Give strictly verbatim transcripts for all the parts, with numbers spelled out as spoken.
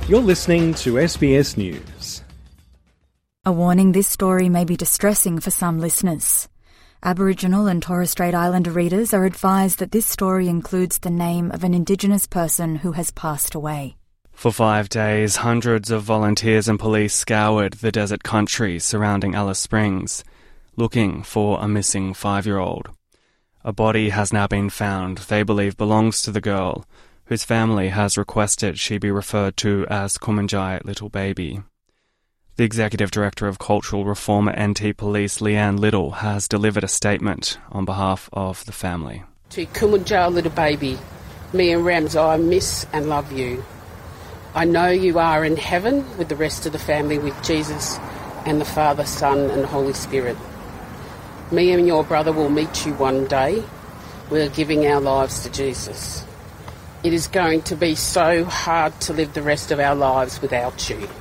You're listening to S B S News. A warning, this story may be distressing for some listeners. Aboriginal and Torres Strait Islander readers are advised that this story includes the name of an Indigenous person who has passed away. For five days, hundreds of volunteers and police scoured the desert country surrounding Alice Springs, looking for a missing five-year-old. A body has now been found they believe belongs to the girl, whose family has requested she be referred to as Kumanjai Little Baby. The Executive Director of Cultural Reform at N T Police, Leanne Little, has delivered a statement on behalf of the family. To Kumanjai Little Baby, me and Ramsai miss and love you. I know you are in heaven with the rest of the family with Jesus and the Father, Son and Holy Spirit. Me and your brother will meet you one day. We're giving our lives to Jesus. It is going to be so hard to live the rest of our lives without you.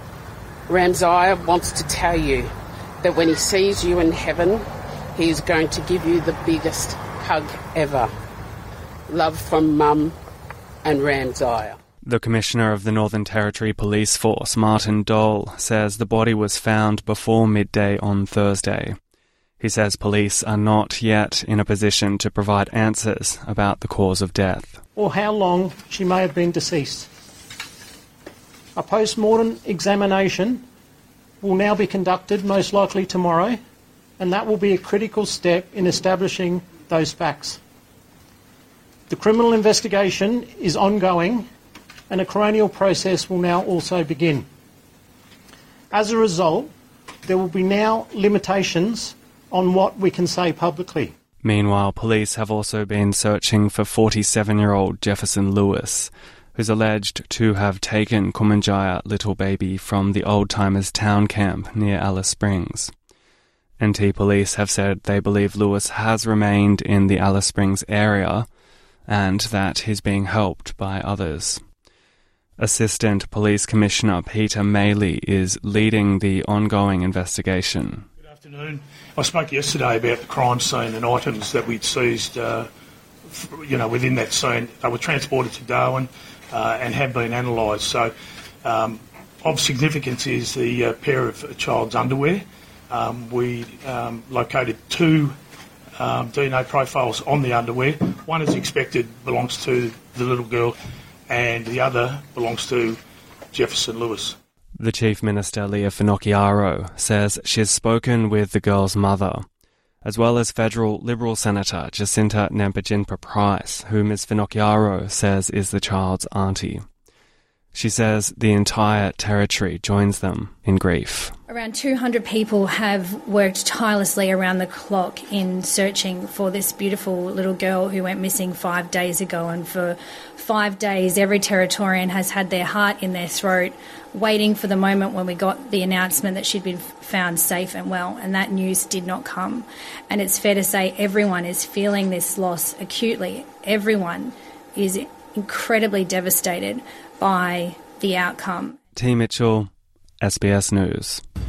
Ramsai wants to tell you that when he sees you in heaven, he is going to give you the biggest hug ever. Love from Mum and Ramsai. The Commissioner of the Northern Territory Police Force, Martin Dole, says the body was found before midday on Thursday. He says police are not yet in a position to provide answers about the cause of death. Or how long she may have been deceased. A post-mortem examination will now be conducted, most likely tomorrow, and that will be a critical step in establishing those facts. The criminal investigation is ongoing, and a coronial process will now also begin. As a result, there will be now limitations on what we can say publicly. Meanwhile, police have also been searching for forty-seven-year-old Jefferson Lewis, who's alleged to have taken Kumanjai Little Baby from the Old Timers Town Camp near Alice Springs. N T Police have said they believe Lewis has remained in the Alice Springs area and that he's being helped by others. Assistant Police Commissioner Peter Maley is leading the ongoing investigation. Good afternoon. I spoke yesterday about the crime scene and items that we'd seized, uh, f- you know, within that scene. They were transported to Darwin uh, and have been analysed. So, um, of significance is the uh, pair of a child's underwear. Um, we um, located two um, D N A profiles on the underwear. One is expected belongs to the little girl, and the other belongs to Jefferson Lewis. The Chief Minister, Leah Finocchiaro, says she's spoken with the girl's mother, as well as federal Liberal Senator Jacinta Nampijinpa-Price, who Miz Finocchiaro says is the child's auntie. She says the entire territory joins them in grief. Around two hundred people have worked tirelessly around the clock in searching for this beautiful little girl who went missing five days ago. And for five days, every Territorian has had their heart in their throat, waiting for the moment when we got the announcement that she'd been found safe and well. And that news did not come. And it's fair to say everyone is feeling this loss acutely. Everyone is incredibly devastated by the outcome. T. Mitchell, S B S News.